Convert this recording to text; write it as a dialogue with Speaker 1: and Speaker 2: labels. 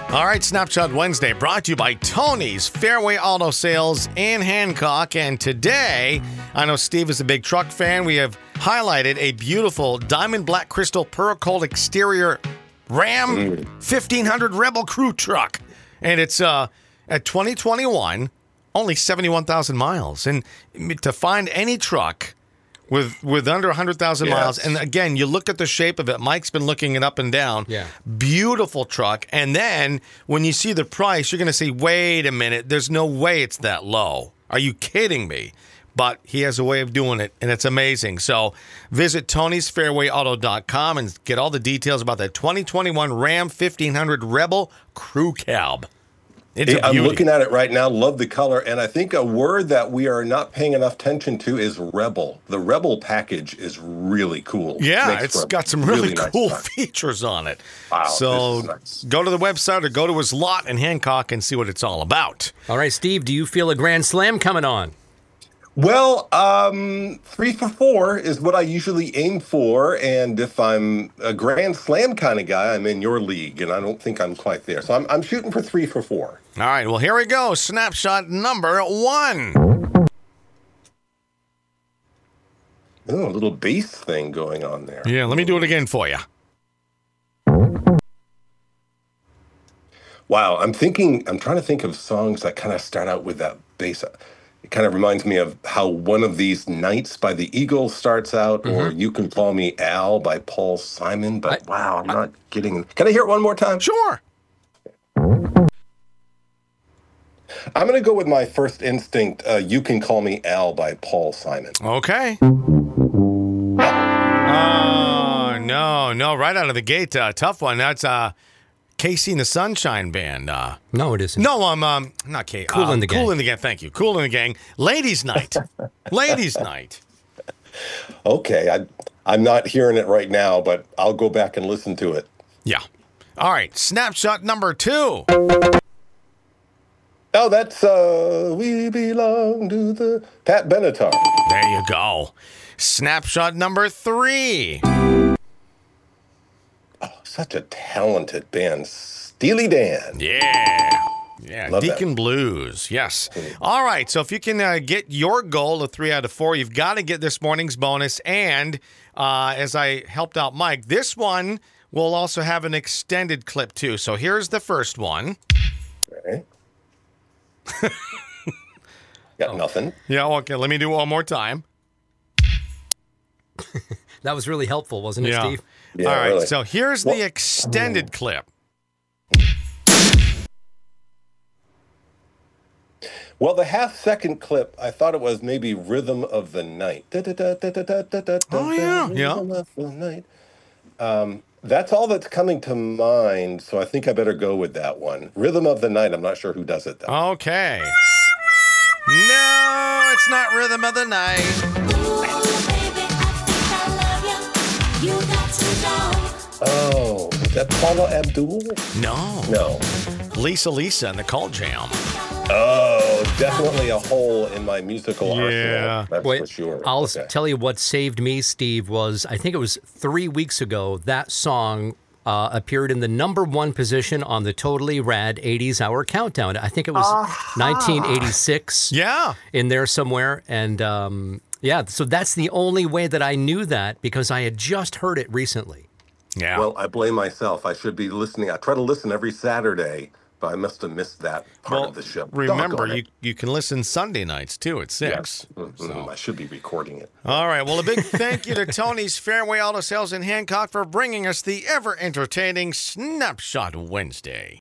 Speaker 1: All right, Snapshot Wednesday brought to you by Tony's Fairway Auto Sales in Hancock. And today, I know Steve is a big truck fan. We have highlighted a beautiful diamond black crystal pearl cold exterior Ram 1500 Rebel Crew truck. And it's at 2021, only 71,000 miles. And to find any truck with under 100,000 miles, and again, you look at the shape of it. Mike's been looking it up and down.
Speaker 2: Yeah.
Speaker 1: Beautiful truck. And then when you see the price, you're going to say, wait a minute, there's no way it's that low. Are you kidding me? But he has a way of doing it, and it's amazing. So visit Tony'sFairwayAuto.com and get all the details about that 2021 Ram 1500 Rebel Crew Cab.
Speaker 3: I'm looking at it right now. Love the color. And I think a word that we are not paying enough attention to is Rebel. The Rebel package is really cool.
Speaker 1: Yeah, it's got some really cool features on it.
Speaker 3: Wow,
Speaker 1: so
Speaker 3: this is nice.
Speaker 1: Go to the website or go to his lot in Hancock and see what it's all about.
Speaker 2: All right, Steve, do you feel a Grand Slam coming on?
Speaker 3: Well, 3 for 4 is what I usually aim for, and if I'm a Grand Slam kind of guy, I'm in your league, and I don't think I'm quite there. So I'm shooting for 3 for 4.
Speaker 1: All right, well, here we go. Snapshot number 1.
Speaker 3: Oh, a little bass thing going on there.
Speaker 1: Yeah, let me do it again for you.
Speaker 3: Wow, I'm trying to think of songs that kind of start out with that bass. It kind of reminds me of how One of These Nights by the Eagles starts out, or You Can Call Me Al by Paul Simon. But wow, I'm not getting... Can I hear it one more time?
Speaker 1: Sure.
Speaker 3: I'm going to go with my first instinct, You Can Call Me Al by Paul Simon.
Speaker 1: Okay. No, right out of the gate, tough one. That's Casey and the Sunshine Band.
Speaker 2: No, it isn't.
Speaker 1: No, I'm not Casey.
Speaker 2: Kool and the Gang.
Speaker 1: Kool and the Gang, thank you. Kool and the Gang. Ladies' Night. Ladies' Night.
Speaker 3: Okay, I'm not hearing it right now, but I'll go back and listen to it.
Speaker 1: Yeah. All right, snapshot number 2.
Speaker 3: Oh, that's We Belong to the Pat Benatar.
Speaker 1: There you go. Snapshot number 3.
Speaker 3: Oh, such a talented band. Steely Dan.
Speaker 1: Yeah,
Speaker 3: Love
Speaker 1: Deacon
Speaker 3: that.
Speaker 1: Blues, yes. All right, so if you can get your goal of 3 out of 4, you've got to get this morning's bonus. And as I helped out Mike, this one will also have an extended clip too. So here's the first one.
Speaker 3: Okay. Got nothing.
Speaker 1: Yeah, okay, let me do it one more time.
Speaker 2: That was really helpful, wasn't it,
Speaker 1: Yeah.
Speaker 2: Steve?
Speaker 3: Yeah,
Speaker 1: All right,
Speaker 3: really.
Speaker 1: so here's the extended clip.
Speaker 3: Well, the half-second clip, I thought it was maybe Rhythm of the Night.
Speaker 1: Oh, yeah.
Speaker 3: Rhythm of the Night. That's all that's coming to mind, so I think I better go with that one. Rhythm of the Night, I'm not sure who does it, though.
Speaker 1: Okay. No, it's not Rhythm of the Night.
Speaker 3: Oh, is that Paula Abdul?
Speaker 1: No.
Speaker 3: No.
Speaker 1: Lisa and the Cult Jam.
Speaker 3: Oh, definitely a hole in my musical
Speaker 1: Yeah.
Speaker 3: arsenal. That's for sure.
Speaker 2: I'll
Speaker 3: Okay.
Speaker 2: tell you what saved me, Steve, was I think it was 3 weeks ago, that song appeared in the number 1 position on the Totally Rad 80s Hour Countdown. I think it was 1986
Speaker 1: Yeah.
Speaker 2: in there somewhere. And so that's the only way that I knew that, because I had just heard it recently.
Speaker 1: Yeah.
Speaker 3: Well, I blame myself. I should be listening. I try to listen every Saturday, but I must have missed that part of the show.
Speaker 1: Remember,
Speaker 3: Doggone it.
Speaker 1: you can listen Sunday nights, too, at 6.
Speaker 3: Yes. I should be recording it.
Speaker 1: All right. Well, a big thank you to Tony's Fairway Auto Sales in Hancock for bringing us the ever-entertaining Snapshot Wednesday.